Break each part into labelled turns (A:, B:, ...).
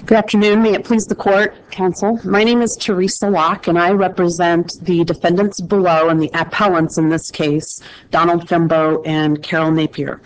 A: Good afternoon. May it please the court, counsel. My name is Teresa Locke, and I represent the defendants below and the appellants in this case, Donald Fimbo and Carol Napier.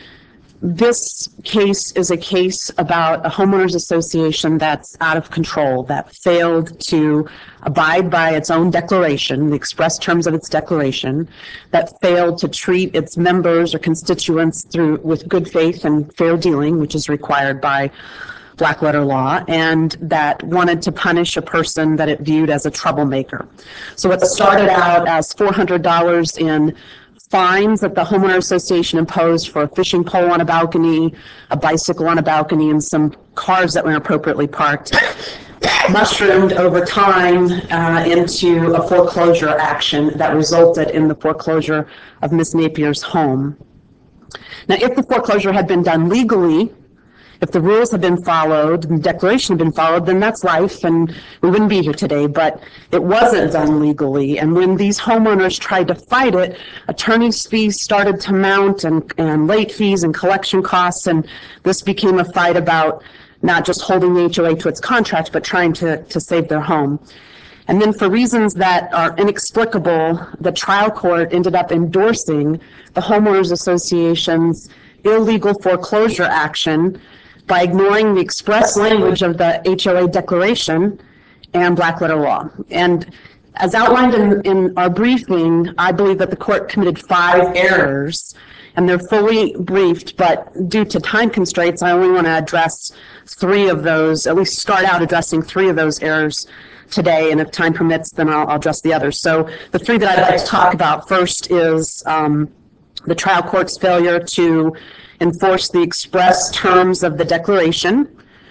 A: This case is a case about a homeowners association that's out of control, that failed to abide by its own declaration, the express terms of its declaration, that failed to treat its members or constituents with good faith and fair dealing, which is required by black letter law, and that wanted to punish a person that it viewed as a troublemaker. So what started out as $400 in fines that the homeowner association imposed for a fishing pole on a balcony, a bicycle on a balcony, and some cars that were inappropriately parked, mushroomed over time into a foreclosure action that resulted in the foreclosure of Miss Napier's home. Now, if the foreclosure had been done legally, if the rules had been followed, the declaration had been followed, then that's life and we wouldn't be here today, but it wasn't done legally. And when these homeowners tried to fight it, attorney's fees started to mount and late fees and collection costs, and this became a fight about not just holding the HOA to its contract, but trying to save their home. And then for reasons that are inexplicable, the trial court ended up endorsing the homeowners association's illegal foreclosure action by ignoring the express language of the HOA declaration and black letter law. And as outlined in our briefing, I believe that the court committed 5 errors, and they're fully briefed, but due to time constraints, I only want to address 3 of those, at least start out addressing 3 of those errors today, and if time permits, then I'll address the others. So the 3 that I'd like to talk about first is the trial court's failure to enforce the express terms of the declaration,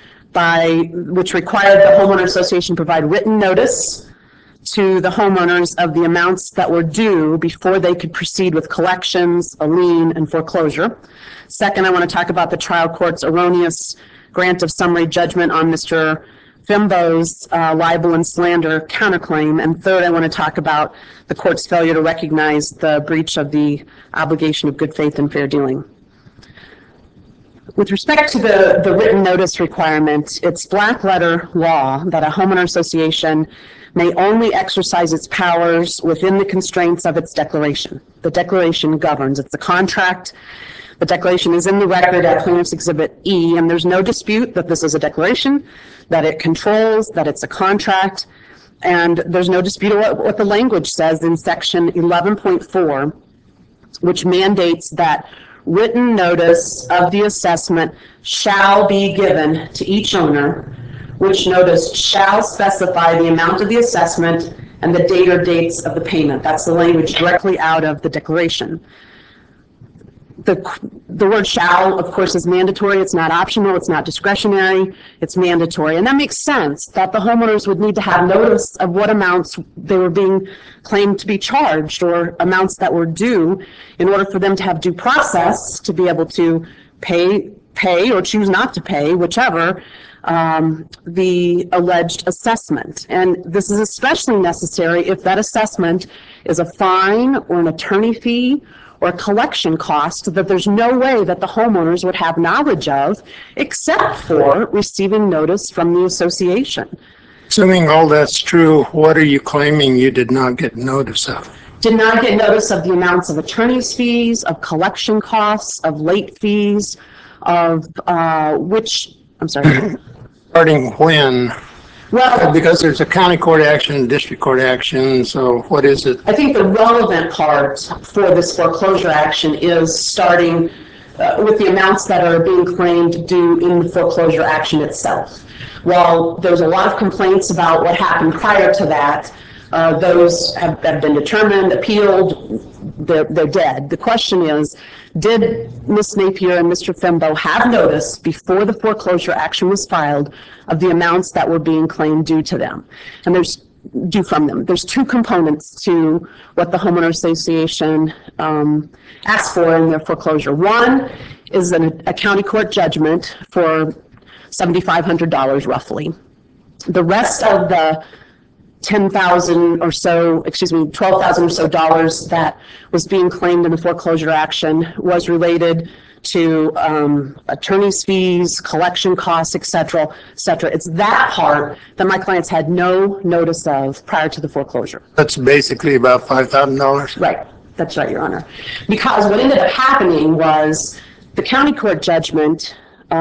A: which required the homeowner association provide written notice to the homeowners of the amounts that were due before they could proceed with collections, a lien, and foreclosure. Second, I want to talk about the trial court's erroneous grant of summary judgment on Mr. Fimbo's libel and slander counterclaim. And third, I want to talk about the court's failure to recognize the breach of the obligation of good faith and fair dealing. With respect to the written notice requirement, it's black letter law that a homeowner association may only exercise its powers within the constraints of its declaration. The declaration governs. It's a contract. The declaration is in the record at Plaintiff's Exhibit E, and there's no dispute that this is a declaration, that it controls, that it's a contract, and there's no dispute what the language says in Section 11.4, which mandates that written notice of the assessment shall be given to each owner, which notice shall specify the amount of the assessment and the date or dates of the payment. That's the language directly out of the declaration. The word shall, of course, is mandatory. It's not optional. It's not discretionary. It's mandatory. And that makes sense that the homeowners would need to have notice of what amounts they were being claimed to be charged or amounts that were due in order for them to have due process to be able to pay or choose not to pay, whichever, the alleged assessment. And this is especially necessary if that assessment is a fine or an attorney fee or a collection cost that there's no way that the homeowners would have knowledge of except for receiving notice from the association.
B: Assuming all that's true, what are you claiming you did not get notice of?
A: Did not get notice of the amounts of attorney's fees, of collection costs, of late fees, of I'm sorry.
B: Starting when?
A: Well,
B: because there's a county court action, district court action, so what is it?
A: I think the relevant part for this foreclosure action is starting with the amounts that are being claimed due in the foreclosure action itself. While there's a lot of complaints about what happened prior to that, those have been determined, appealed, they're dead. The question is, did Ms. Napier and Mr. Fimbo have notice before the foreclosure action was filed of the amounts that were being claimed due to them? And there's due from them. There's 2 components to what the homeowner association asked for in their foreclosure. One is a county court judgment for $7,500 roughly. The rest of the 10,000 or so, excuse me, 12,000 or so dollars that was being claimed in the foreclosure action was related to attorney's fees, collection costs, et cetera, et cetera. It's that part that my clients had no notice of prior to the foreclosure.
B: That's basically about $5,000.
A: Right. That's right, Your Honor. Because what ended up happening was the county court judgment,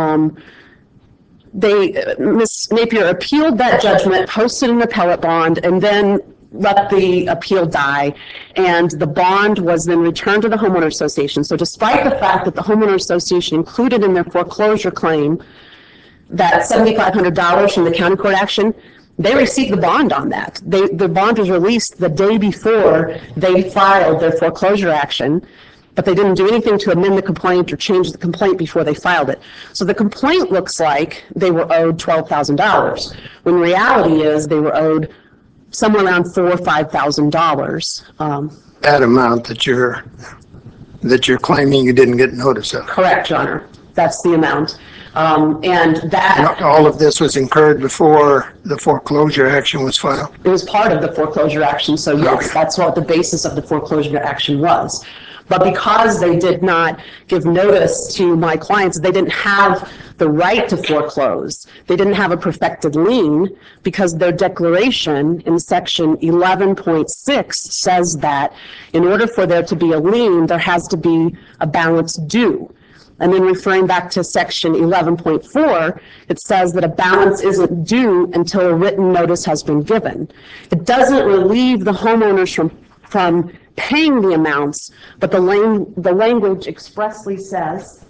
A: Ms. Napier appealed that judgment, posted an appellate bond, and then let the appeal die. And the bond was then returned to the homeowner association. So despite the fact that the homeowner association included in their foreclosure claim that $7,500 from the county court action, they received the bond on that. The bond was released the day before they filed their foreclosure action, but they didn't do anything to amend the complaint or change the complaint before they filed it. So the complaint looks like they were owed $12,000, when reality is they were owed somewhere around $4,000 or $5,000.
B: That amount that you're claiming you didn't get notice of.
A: Correct, Your Honor. That's the amount. And that...
B: All of this was incurred before the foreclosure action was filed?
A: It was part of the foreclosure action, so yes,
B: Okay.
A: that's what the basis of the foreclosure action was. But because they did not give notice to my clients, they didn't have the right to foreclose. They didn't have a perfected lien because their declaration in section 11.6 says that in order for there to be a lien, there has to be a balance due. And then referring back to section 11.4, it says that a balance isn't due until a written notice has been given. It doesn't relieve the homeowners from paying the amounts, but the language expressly says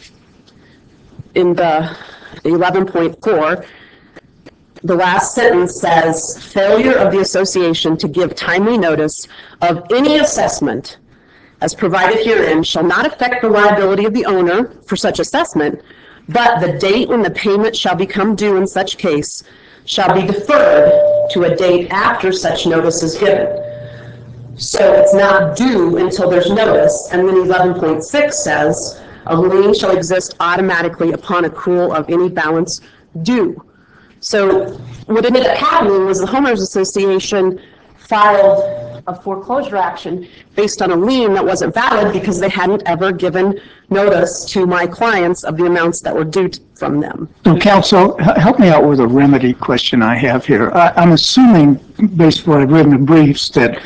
A: in the 11.4, the last sentence says, failure of the association to give timely notice of any assessment as provided herein shall not affect the liability of the owner for such assessment, but the date when the payment shall become due in such case shall be deferred to a date after such notice is given. So it's not due until there's notice, and then 11.6 says a lien shall exist automatically upon accrual of any balance due. So what ended up happening was the homeowners association filed a foreclosure action based on a lien that wasn't valid because they hadn't ever given notice to my clients of the amounts that were due from them.
C: So, counsel, help me out with a remedy question I have here. I'm assuming, based on what I've read in the briefs, that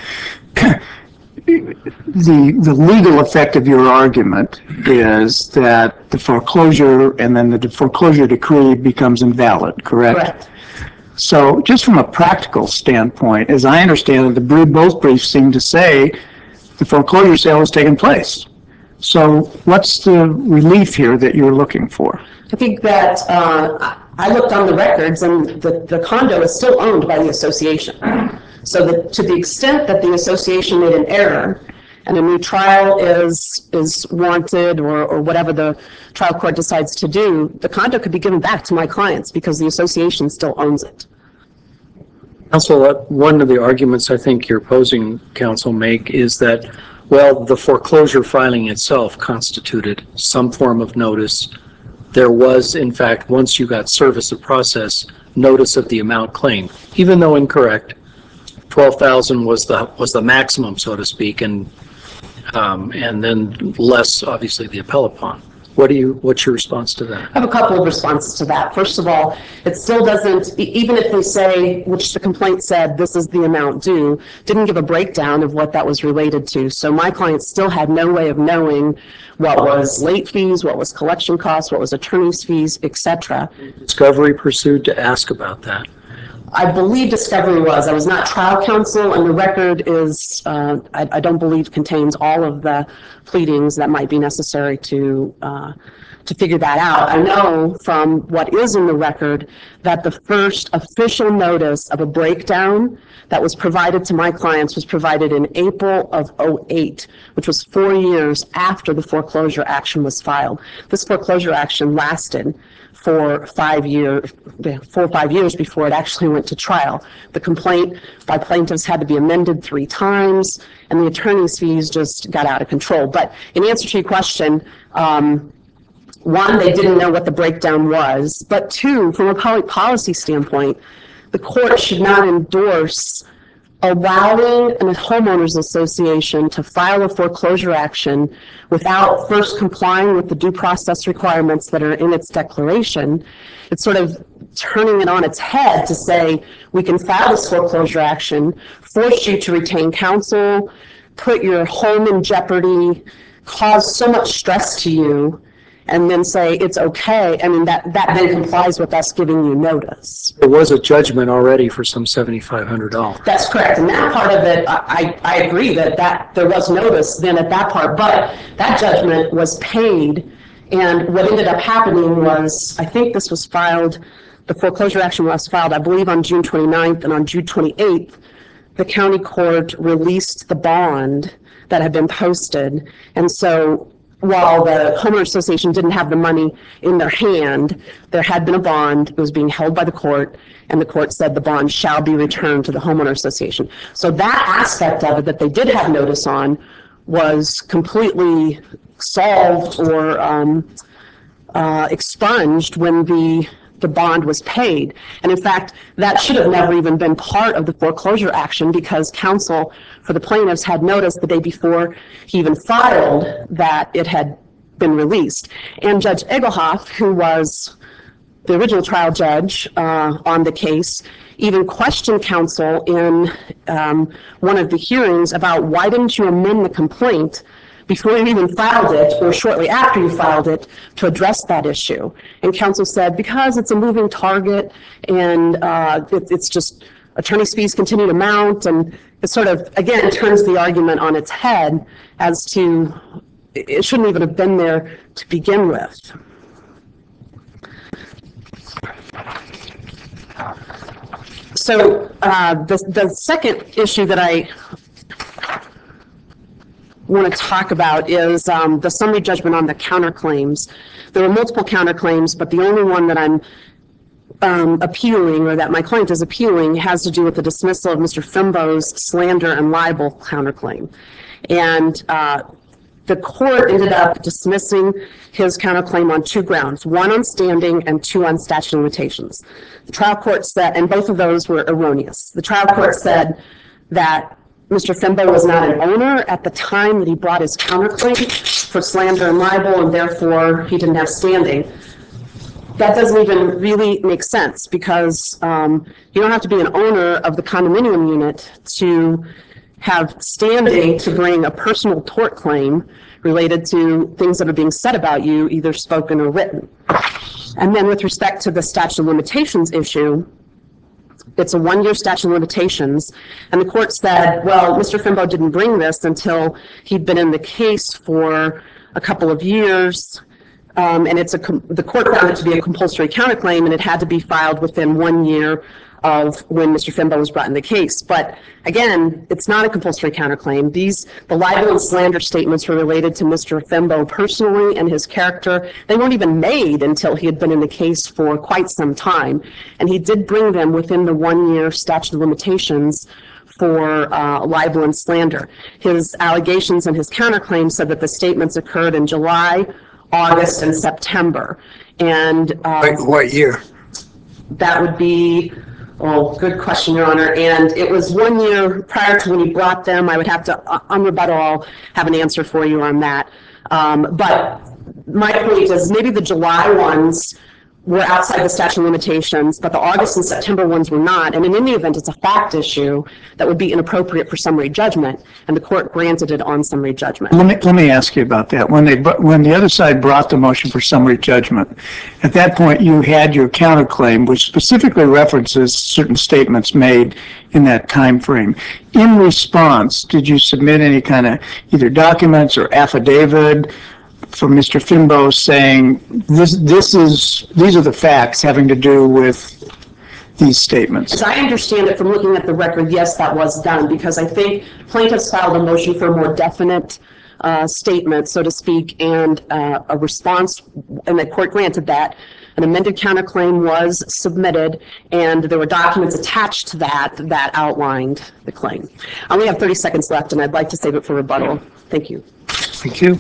C: the legal effect of your argument is that the foreclosure and then the foreclosure decree becomes invalid, correct?
A: Correct.
C: So just from a practical standpoint, as I understand it, both briefs seem to say the foreclosure sale has taken place. So what's the relief here that you're looking for?
A: I think that I looked on the records and the condo is still owned by the association. So that to the extent that the association made an error and a new trial is warranted or whatever the trial court decides to do, the condo could be given back to my clients because the association still owns it.
D: Counsel, one of the arguments I think your opposing counsel make is that, well, the foreclosure filing itself constituted some form of notice. There was, in fact, once you got service of process, notice of the amount claimed, even though incorrect. 12,000 was the maximum, so to speak, and then less, obviously, the appellate bond. What's your response to that?
A: I have a couple of responses to that. First of all, it still doesn't, even if they say, which the complaint said, this is the amount due, didn't give a breakdown of what that was related to. So my clients still had no way of knowing what was late fees, what was collection costs, what was attorney's fees, etc.
D: Discovery pursued to ask about that.
A: I believe discovery was. I was not trial counsel, and the record is, I don't believe contains all of the pleadings that might be necessary to figure that out. I know from what is in the record that the first official notice of a breakdown that was provided to my clients was provided in April of '08, which was 4 years after the foreclosure action was filed. This foreclosure action lasted for 4 or 5 years before it actually went to trial. The complaint by plaintiffs had to be amended 3 times, and the attorney's fees just got out of control. But in answer to your question, one, they didn't know what the breakdown was, but two, from a public policy standpoint, the court should not endorse allowing a homeowners association to file a foreclosure action without first complying with the due process requirements that are in its declaration. It's sort of turning it on its head to say, we can file this foreclosure action, force you to retain counsel, put your home in jeopardy, cause so much stress to you, and then say it's okay. I mean, that then complies with us giving you notice.
D: There was a judgment already for some $7,500.
A: That's correct. And that part of it, I agree that there was notice then at that part, but that judgment was paid. And what ended up happening was, I think this was filed, the foreclosure action was filed, I believe, on June 29th, and on June 28th, the county court released the bond that had been posted. And so while the homeowner association didn't have the money in their hand, there had been a bond. It was being held by the court, and the court said the bond shall be returned to the homeowner association. So that aspect of it that they did have notice on was completely solved or expunged when the bond was paid. And in fact, that should have never even been part of the foreclosure action, because counsel for the plaintiffs had noticed the day before he even filed that it had been released. And Judge Egelhoff, who was the original trial judge on the case, even questioned counsel in one of the hearings about, why didn't you amend the complaint before you even filed it, or shortly after you filed it, to address that issue? And counsel said, because it's a moving target, and it's just attorney's fees continue to mount, and it sort of, again, turns the argument on its head as to it shouldn't even have been there to begin with. So the second issue that I want to talk about is the summary judgment on the counterclaims. There were multiple counterclaims, but the only one that I'm appealing, or that my client is appealing, has to do with the dismissal of Mr. Fimbo's slander and libel counterclaim. And the court ended up dismissing his counterclaim on two grounds, one on standing and two on statute of limitations. The trial court said, and both of those were erroneous. The trial court said that Mr. Fimbo was not an owner at the time that he brought his counterclaim for slander and libel, and therefore he didn't have standing. That doesn't even really make sense, because you don't have to be an owner of the condominium unit to have standing to bring a personal tort claim related to things that are being said about you, either spoken or written. And then with respect to the statute of limitations issue, it's a one-year statute of limitations, and the court said, well, Mr. Fimbo didn't bring this until he'd been in the case for a couple of years, and the court found it to be a compulsory counterclaim, and it had to be filed within 1 year of when Mr. Fimbo was brought in the case. But again, it's not a compulsory counterclaim. The libel and slander statements were related to Mr. Fimbo personally and his character. They weren't even made until he had been in the case for quite some time. And he did bring them within the 1 year statute of limitations for libel and slander. His allegations and his counterclaim said that the statements occurred in July, August, and September. And
B: What year?
A: that would be, oh, good question, Your Honor. And it was 1 year prior to when he brought them. I would have to, on rebuttal, I'll have an answer for you on that. But my point is, maybe the July ones were outside the statute of limitations, but the August and September ones were not. And in any event, it's a fact issue that would be inappropriate for summary judgment, and the court granted it on summary judgment.
C: Let me ask you about that. When the other side brought the motion for summary judgment, at that point you had your counterclaim, which specifically references certain statements made in that time frame. In response, did you submit any kind of either documents or affidavit from Mr. Fimbo saying these are the facts having to do with these statements?
A: As I understand it from looking at the record, yes, that was done, because I think plaintiffs filed a motion for a more definite statement, so to speak, and a response, and the court granted that. An amended counterclaim was submitted, and there were documents attached to that outlined the claim. I only have 30 seconds left, and I'd like to save it for rebuttal. Thank you.
C: Thank you.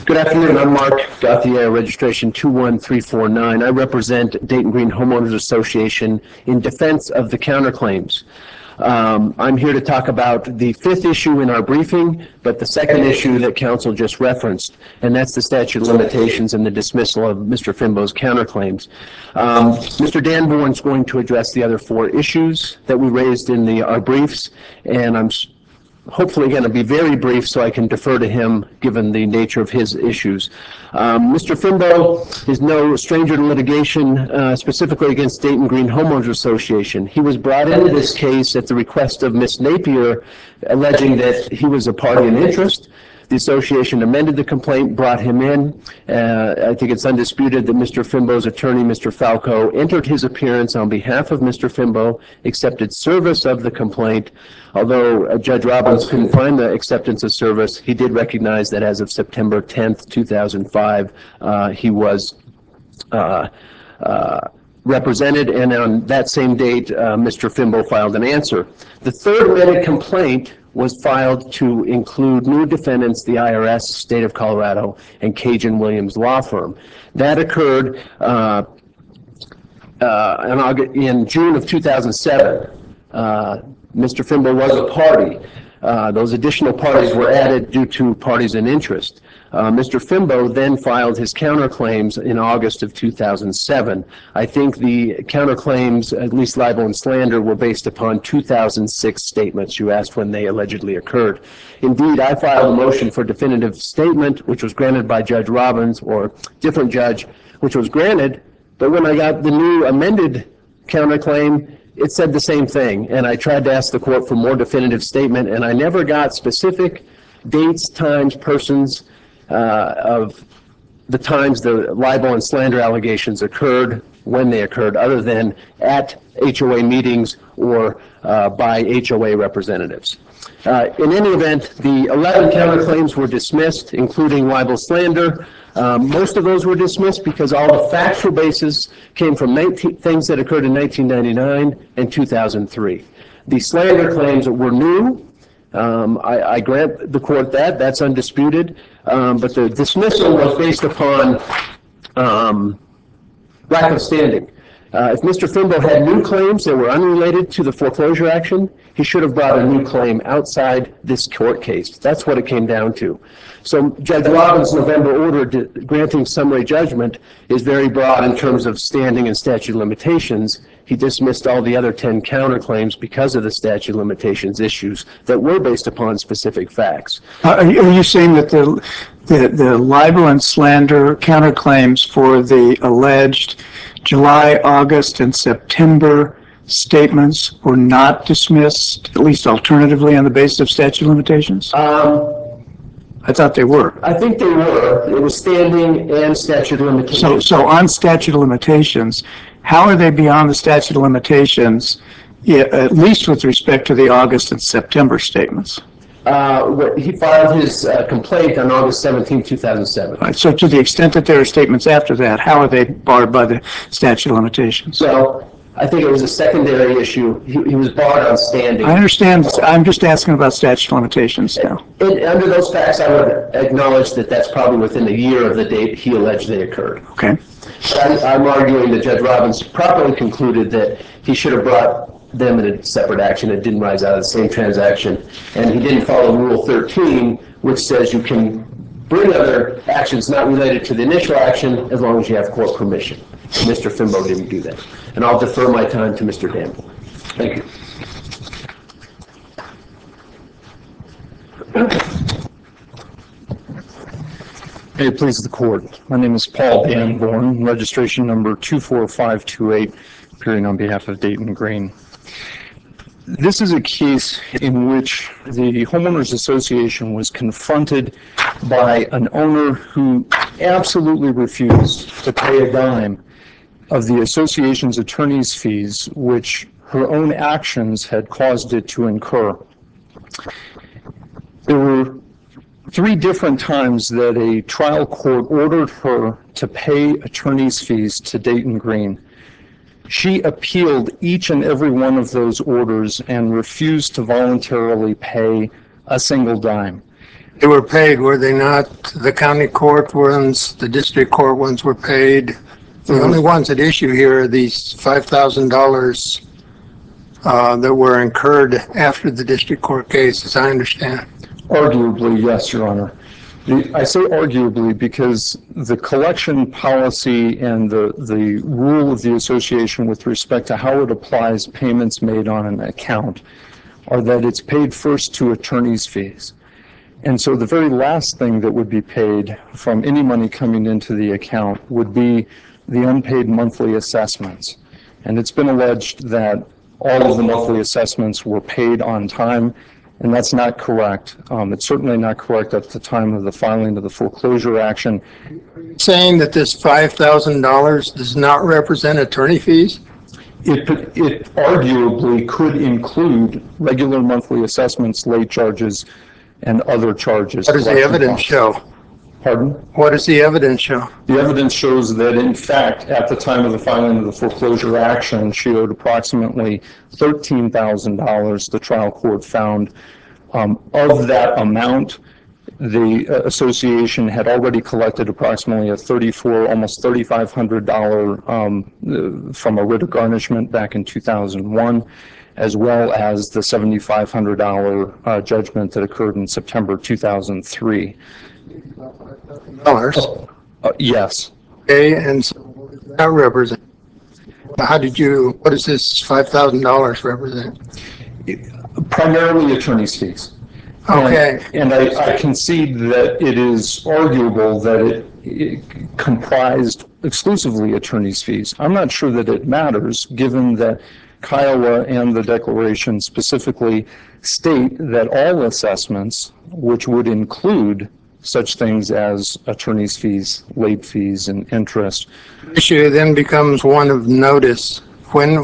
E: Good afternoon. I'm Mark Gauthier, registration 21349. I represent Dayton Green Homeowners Association in defense of the counterclaims. I'm here to talk about the fifth issue in our briefing, but the second issue that council just referenced, and that's the statute of limitations and the dismissal of Mr. Fimbo's counterclaims. Mr. Danborn's going to address the other four issues that we raised in our briefs, and I'm hopefully going to be very brief so I can defer to him given the nature of his issues. Mr. Fimbo is no stranger to litigation, specifically against Dayton Green Homeowners Association. He was brought into this case at the request of Ms. Napier, alleging that he was a party in interest. The association amended the complaint, brought him in. I think it's undisputed that Mr. Fimbo's attorney, Mr. Falco, entered his appearance on behalf of Mr. Fimbo, accepted service of the complaint. Although Judge Robbins couldn't find the acceptance of service, he did recognize that as of September 10th, 2005, he was represented, and on that same date, Mr. Fimbo filed an answer. The third amended complaint was filed to include new defendants, the IRS, State of Colorado, and Cajun Williams Law Firm. That occurred in June of 2007. Mr. Fimbo was a party. Those additional parties were added due to parties in interest. Mr. Fimbo then filed his counterclaims in August of 2007. I think the counterclaims, at least libel and slander, were based upon 2006 statements you asked when they allegedly occurred. Indeed, I filed a motion for definitive statement, which was granted by Judge Robbins, or different judge, which was granted, but when I got the new amended counterclaim, it said the same thing, and I tried to ask the court for more definitive statement, and I never got specific dates, times, persons of the times the libel and slander allegations occurred, when they occurred, other than at HOA meetings or by HOA representatives. In any event, the 11 counterclaims were dismissed, including libel slander. Most of those were dismissed because all the factual basis came from things that occurred in 1999 and 2003. The slander claims were new. I grant the court that's undisputed, but the dismissal was based upon lack of standing. If Mr. Fimbo had new claims that were unrelated to the foreclosure action, he should have brought a new claim outside this court case. That's what it came down to. So Judge Robbins' November order granting summary judgment is very broad in terms of standing and statute of limitations. He dismissed all the other 10 counterclaims because of the statute of limitations issues that were based upon specific facts.
C: Are you saying that the libel and slander counterclaims for the alleged July, August, and September statements were not dismissed, at least alternatively, on the basis of statute of limitations? I thought they were.
E: I think they were. It was standing and statute of limitations.
C: So on statute of limitations, how are they beyond the statute of limitations, at least with respect to the August and September statements?
E: He filed his complaint on August 17, 2007.
C: Right, so to the extent that there are statements after that, how are they barred by the statute of limitations?
E: Well, I think it was a secondary issue. He was barred on standing.
C: I understand. I'm just asking about statute of limitations now.
E: Under those facts, I would acknowledge that that's probably within a year of the date he alleged they occurred.
C: Okay.
E: I'm arguing that Judge Robbins properly concluded that he should have brought them in a separate action. It didn't rise out of the same transaction. And he didn't follow Rule 13, which says you can bring other actions not related to the initial action as long as you have court permission. Mr. Fimbo didn't do that. And I'll defer my time to Mr. Danborn. Thank you.
F: May it please the court. My name is Paul Danborn, registration number 24528, appearing on behalf of Dayton Green. This is a case in which the Homeowners Association was confronted by an owner who absolutely refused to pay a dime of the association's attorney's fees, which her own actions had caused it to incur. There were 3 different times that a trial court ordered her to pay attorney's fees to Dayton Green. She appealed each and every one of those orders and refused to voluntarily pay a single dime.
B: They were paid, were they not? The county court ones, the district court ones were paid. The only ones at issue here are these $5,000 that were incurred after the district court case, as I understand.
F: Arguably, yes, Your Honor. I say arguably because the collection policy and the rule of the association with respect to how it applies payments made on an account are that it's paid first to attorney's fees. And so the very last thing that would be paid from any money coming into the account would be the unpaid monthly assessments. And it's been alleged that all of the monthly assessments were paid on time, and that's not correct. It's certainly not correct at the time of the filing of the foreclosure action.
B: Saying that this $5,000 does not represent attorney fees?
F: It arguably could include regular monthly assessments, late charges, and other charges.
B: What does the evidence show?
F: Pardon?
B: What does the evidence show?
F: The evidence shows that, in fact, at the time of the filing of the foreclosure action, she owed approximately $13,000, the trial court found. Of that amount, the association had already collected approximately a almost $3,500 from a writ of garnishment back in 2001, as well as the $7,500 judgment that occurred in September 2003.
B: Dollars.
F: Yes.
B: Okay, and so what does that represent? What does this $5,000 represent?
F: Primarily attorney's fees.
B: Okay.
F: And I concede that it is arguable that it comprised exclusively attorney's fees. I'm not sure that it matters, given that Kiowa and the declaration specifically state that all assessments, which would include such things as attorney's fees, late fees, and interest.
B: The issue then becomes one of notice. When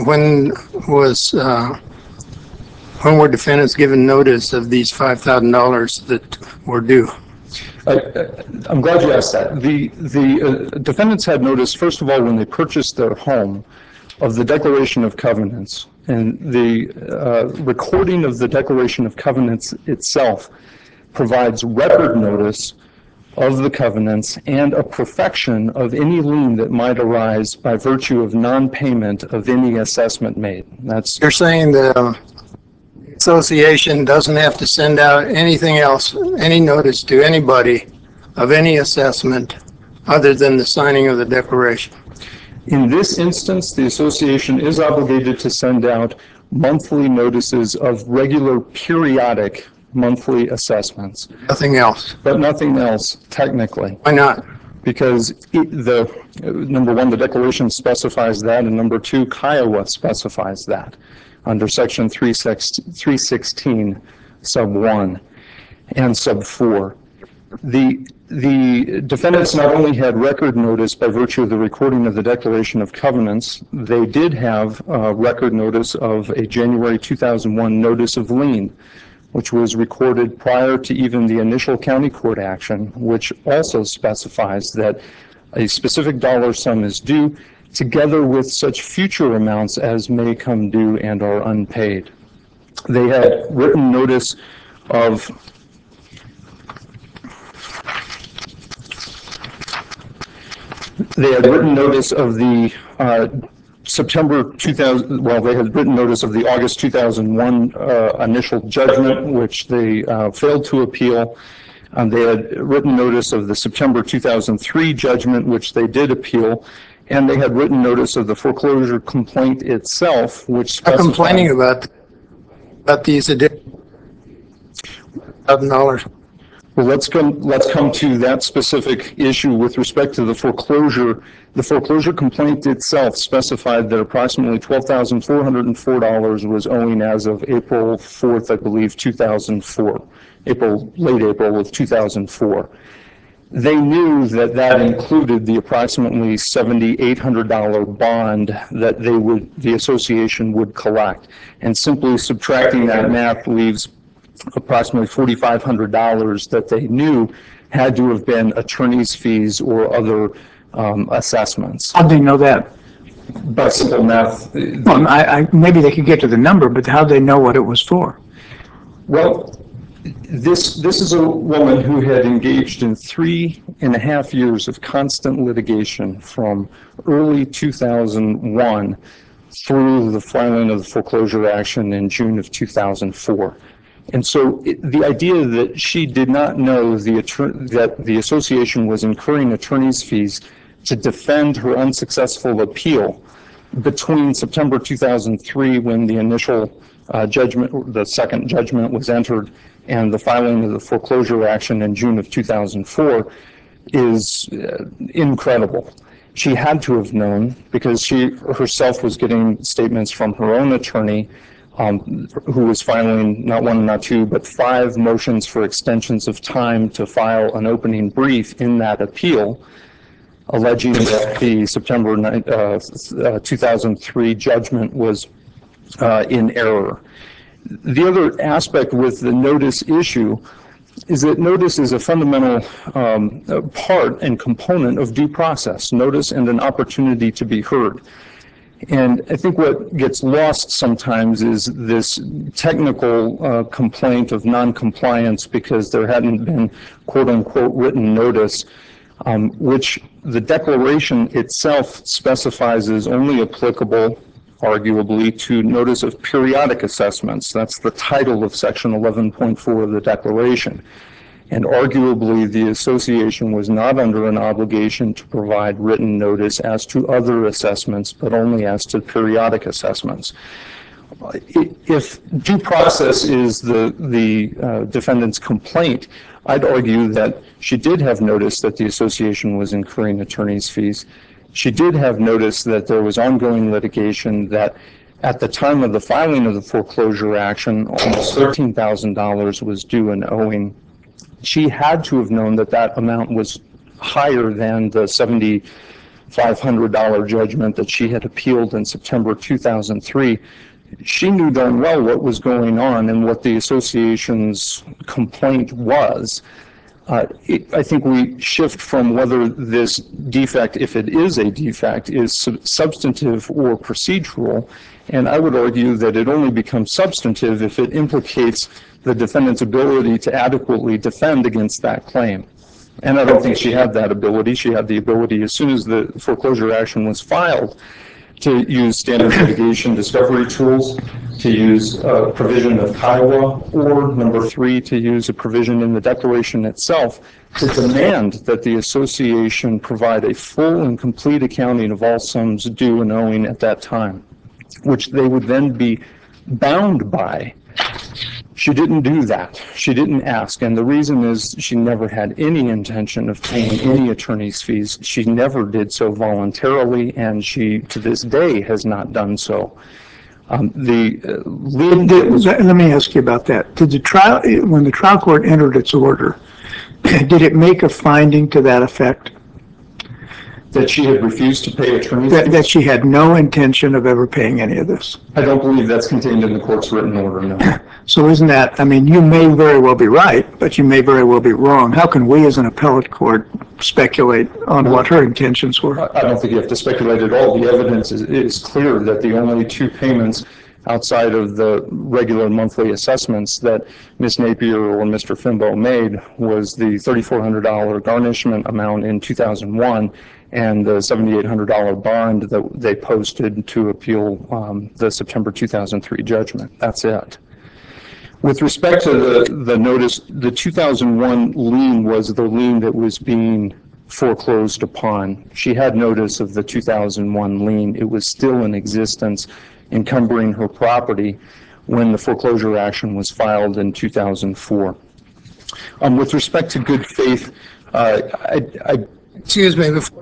B: were defendants given notice of these $5,000 that were due?
F: I'm glad you asked that. The defendants had notice, first of all, when they purchased their home, of the Declaration of Covenants. And the recording of the Declaration of Covenants itself provides record notice of the covenants and a perfection of any lien that might arise by virtue of non-payment of any assessment made.
B: You're saying the association doesn't have to send out anything else, any notice to anybody of any assessment other than the signing of the declaration?
F: In this instance, the association is obligated to send out monthly notices of regular periodic monthly assessments.
B: Nothing else?
F: But nothing else, technically.
B: Why not?
F: Because number one, the declaration specifies that, and number two, Kiowa specifies that under section 316, sub 1 and sub 4. The defendants not only had record notice by virtue of the recording of the Declaration of Covenants, they did have record notice of a January 2001 notice of lien, which was recorded prior to even the initial county court action, which also specifies that a specific dollar sum is due, together with such future amounts as may come due and are unpaid. They had written notice of the September 2000, well, they had written notice of the August 2001 initial judgment, which they failed to appeal. They had written notice of the September 2003 judgment, which they did appeal. And they had written notice of the foreclosure complaint itself, which specified...
B: I'm complaining about these additional $1,000.
F: Well, let's come to that specific issue with respect to the foreclosure. The foreclosure complaint itself specified that approximately $12,404 was owing as of April 4th, I believe, 2004. Late April of 2004. They knew that that included the approximately $7,800 bond that the association would collect. And simply subtracting that math leaves approximately $4,500 that they knew had to have been attorney's fees or other assessments.
C: How'd they know that?
F: By simple math.
C: Well, maybe they could get to the number, but how'd they know what it was for?
F: Well, This is a woman who had engaged in 3.5 years of constant litigation from early 2001 through the filing of the foreclosure action in June of 2004. And so the idea that she did not know that the association was incurring attorney's fees to defend her unsuccessful appeal between September 2003, when the initial judgment, the second judgment was entered, and the filing of the foreclosure action in June of 2004 is incredible. She had to have known, because she herself was getting statements from her own attorney, who was filing not one, not two, but 5 motions for extensions of time to file an opening brief in that appeal, alleging that the September 2003 judgment was in error. The other aspect with the notice issue is that notice is a fundamental part and component of due process, notice and an opportunity to be heard. And I think what gets lost sometimes is this technical complaint of noncompliance because there hadn't been quote unquote written notice, which the declaration itself specifies is only applicable arguably to notice of periodic assessments. That's the title of section 11.4 of the declaration. And arguably the association was not under an obligation to provide written notice as to other assessments, but only as to periodic assessments. If due process is the defendant's complaint, I'd argue that she did have notice that the association was incurring attorney's fees. She did have notice that there was ongoing litigation, that at the time of the filing of the foreclosure action, almost $13,000 was due and owing. She had to have known that that amount was higher than the $7,500 judgment that she had appealed in September 2003. She knew darn well what was going on and what the association's complaint was. I think we shift from whether this defect, if it is a defect, is substantive or procedural, and I would argue that it only becomes substantive if it implicates the defendant's ability to adequately defend against that claim. And I don't think she had that ability. She had the ability, as soon as the foreclosure action was filed, to use standard litigation discovery tools, to use a provision of Kiowa, or number 3, to use a provision in the declaration itself to demand that the association provide a full and complete accounting of all sums due and owing at that time, which they would then be bound by. She didn't do that. She didn't ask. And the reason is she never had any intention of paying any attorney's fees. She never did so voluntarily, and she, to this day, has not done so. Let me
C: ask you about that. Did the trial, when the trial court entered its order, did it make a finding to that effect?
F: That she had refused to pay attorney's fees?
C: That she had no intention of ever paying any of this?
F: I don't believe that's contained in the court's written order, no.
C: So isn't that, I mean, you may very well be right, but you may very well be wrong. How can we as an appellate court speculate on what her intentions were?
F: I don't think you have to speculate at all. The evidence is clear that the only 2 payments outside of the regular monthly assessments that Ms. Napier or Mr. Fimbo made was the $3,400 garnishment amount in 2001 and the $7,800 bond that they posted to appeal the September 2003 judgment. That's it. With respect to the notice, the 2001 lien was the lien that was being foreclosed upon. She had notice of the 2001 lien. It was still in existence, encumbering her property when the foreclosure action was filed in 2004. With respect to good faith,
B: Excuse me, before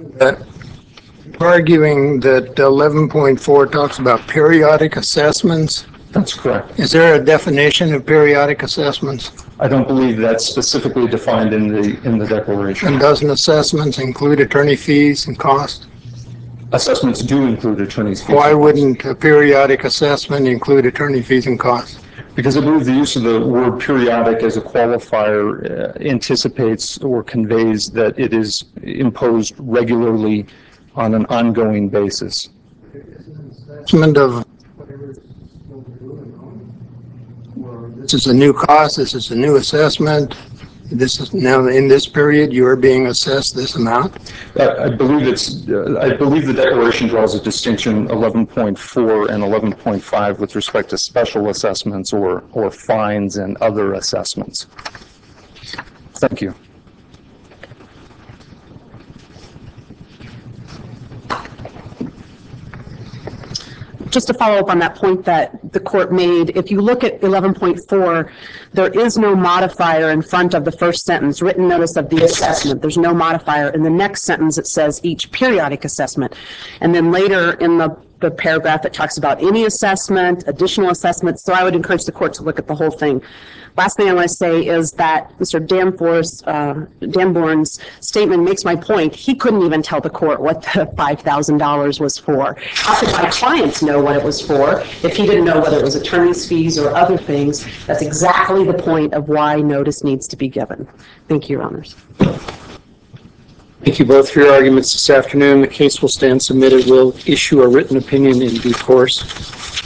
B: arguing that 11.4 talks about periodic assessments.
F: That's correct.
B: Is there a definition of periodic assessments?
F: I don't believe that's specifically defined in the declaration.
B: And doesn't assessments include attorney fees and costs?
F: Assessments do include attorney's fees.
B: Why wouldn't a periodic assessment include attorney fees and costs?
F: Because I believe the use of the word periodic as a qualifier anticipates or conveys that it is imposed regularly on an ongoing basis.
B: Assessment of this is a new cost, this is a new assessment. This is now in this period, you are being assessed this amount?
F: I believe I believe the declaration draws a distinction 11.4 and 11.5 with respect to special assessments or fines and other assessments. Thank you.
A: Just to follow up on that point that the court made, if you look at 11.4, there is no modifier in front of the first sentence, written notice of the assessment. There's no modifier. In the next sentence, it says each periodic assessment. And then later in the paragraph, it talks about any assessment, additional assessments. So I would encourage the court to look at the whole thing. Last thing I want to say is that Mr. Danborn's statement makes my point. He couldn't even tell the court what the $5,000 was for. How could my clients know what it was for if he didn't know whether it was attorney's fees or other things? That's exactly the point of why notice needs to be given. Thank you, Your Honors.
D: Thank you both for your arguments this afternoon. The case will stand submitted. We'll issue a written opinion in due course.